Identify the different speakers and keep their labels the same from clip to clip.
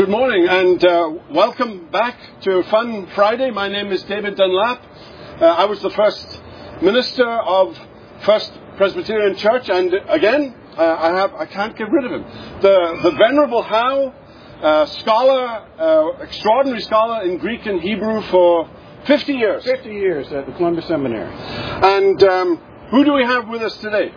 Speaker 1: Good morning and welcome back to Fun Friday. My name is David Dunlap. I was the first minister of First Presbyterian Church, and again, I can't get rid of him. The Venerable Howe, scholar, extraordinary scholar in Greek and Hebrew for 50 years.
Speaker 2: 50 years at the Columbia Seminary.
Speaker 1: And who do we have with us today?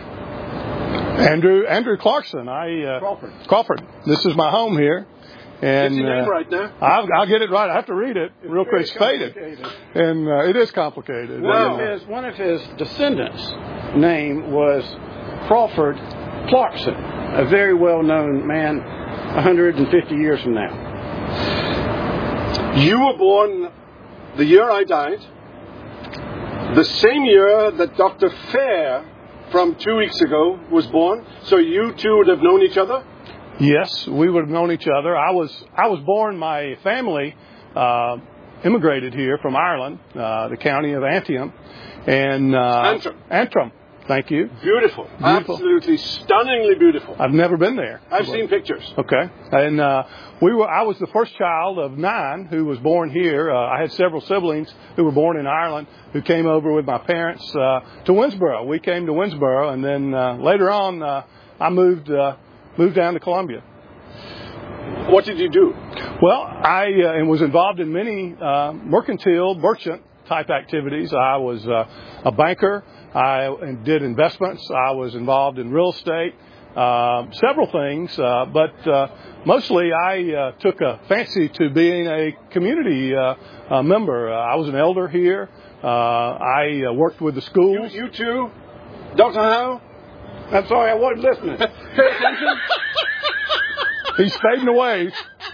Speaker 3: Andrew Clarkson. Crawford. This is my home here.
Speaker 1: And, get your name right now.
Speaker 3: I'll get it right. I have to read it real quick. It's faded. And it is complicated.
Speaker 2: One of his descendants' name was Crawford Clarkson, a very well-known man 150 years from now.
Speaker 1: You were born the year I died, the same year that Dr. Fair from 2 weeks ago was born. So you two would have known each other?
Speaker 3: Yes, we would have known each other. I was born, my family immigrated here from Ireland, the county of Antrim. And Antrim. Thank you.
Speaker 1: Beautiful. Absolutely stunningly beautiful.
Speaker 3: I've never been there.
Speaker 1: I've seen pictures.
Speaker 3: Okay. And I was the first child of 9 who was born here. I had several siblings who were born in Ireland who came over with my parents to Winnsboro. We came to Winnsboro, and then later on I moved down to Columbia.
Speaker 1: What did you do?
Speaker 3: Well, I was involved in many merchant type activities. I was a banker. I did investments. I was involved in real estate, several things, but mostly I took a fancy to being a community member. I was an elder here. I worked with the schools.
Speaker 1: You too, Dr. Howe?
Speaker 2: I'm sorry, I wasn't listening.
Speaker 1: Pay attention.
Speaker 3: He's fading away.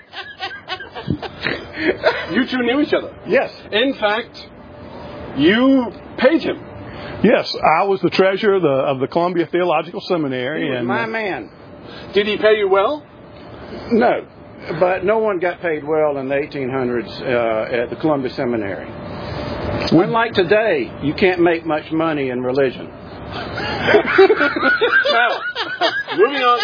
Speaker 1: You two knew each other?
Speaker 2: Yes.
Speaker 1: In fact, you paid him.
Speaker 3: Yes, I was the treasurer of the Columbia Theological Seminary.
Speaker 2: He was my man.
Speaker 1: Did he pay you well?
Speaker 2: No, but no one got paid well in the 1800s at the Columbia Seminary. Unlike today, you can't make much money in religion.
Speaker 1: Now, moving on,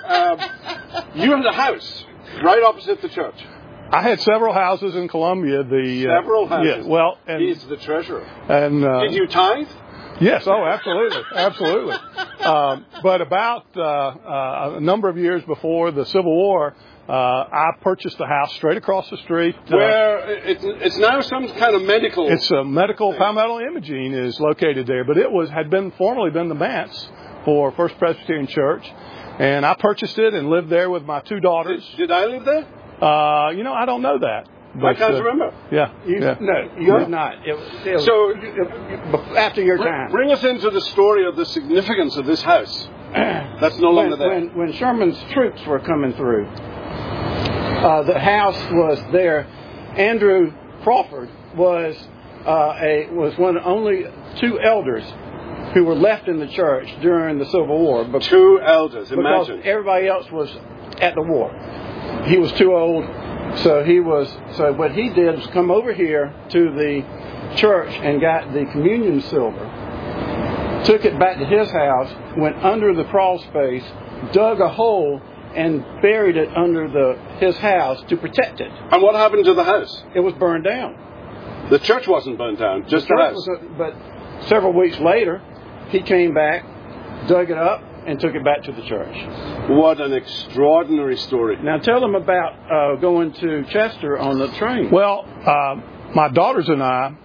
Speaker 1: you had a house right opposite the church.
Speaker 3: I had several houses in Columbia.
Speaker 1: Several houses?
Speaker 3: Yeah, well, and
Speaker 1: he's the treasurer.
Speaker 3: And
Speaker 1: did you tithe?
Speaker 3: Yes, absolutely. But about a number of years before the Civil War, I purchased a house straight across the street.
Speaker 1: Where it's now some kind of medical.
Speaker 3: It's a medical Palmetto Imaging is located there, but it had formerly been the manse for First Presbyterian Church, and I purchased it and lived there with my 2 daughters.
Speaker 1: Did I live there?
Speaker 3: I don't know that. But,
Speaker 1: I can't remember.
Speaker 3: Yeah.
Speaker 2: No, you're not. So, after your time.
Speaker 1: Bring us into the story of the significance of this house. That's no longer there.
Speaker 2: When Sherman's troops were coming through, the house was there. Andrew Crawford was one of only 2 elders who were left in the church during the Civil War.
Speaker 1: 2 elders, imagine.
Speaker 2: Because everybody else was at the war. He was too old. So what he did was come over here to the church and got the communion silver, took it back to his house, went under the crawl space, dug a hole, and buried it under his house to protect it.
Speaker 1: And what happened to the house?
Speaker 2: It was burned down.
Speaker 1: The church wasn't burned down, just the house.
Speaker 2: But several weeks later, he came back, dug it up, and took it back to the church.
Speaker 1: What an extraordinary story.
Speaker 2: Now tell them about going to Chester on the train.
Speaker 3: Well, my daughters and I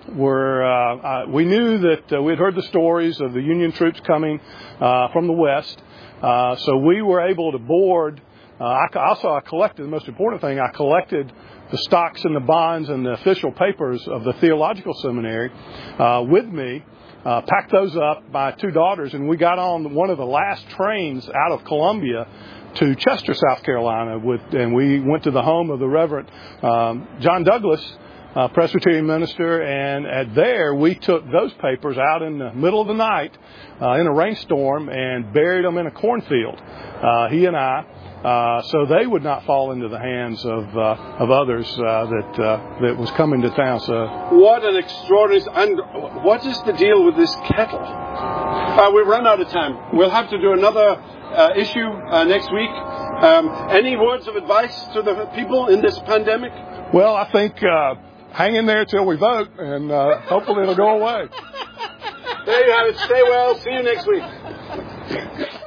Speaker 3: we knew that we'd heard the stories of the Union troops coming from the west, so we were able to board. I collected, the most important thing, I collected the stocks and the bonds and the official papers of the Theological Seminary with me. Packed those up, my 2 daughters, and we got on one of the last trains out of Columbia to Chester, South Carolina, and we went to the home of the Reverend John Douglas, Presbyterian minister, and there we took those papers out in the middle of the night in a rainstorm and buried them in a cornfield, he and I, so they would not fall into the hands of others that was coming to town. So
Speaker 1: what an extraordinary! And what is the deal with this kettle? We've run out of time. We'll have to do another issue next week. Any words of advice to the people in this pandemic?
Speaker 3: Well, I think hang in there till we vote, and hopefully it'll go away.
Speaker 1: There you have it. Stay well. See you next week.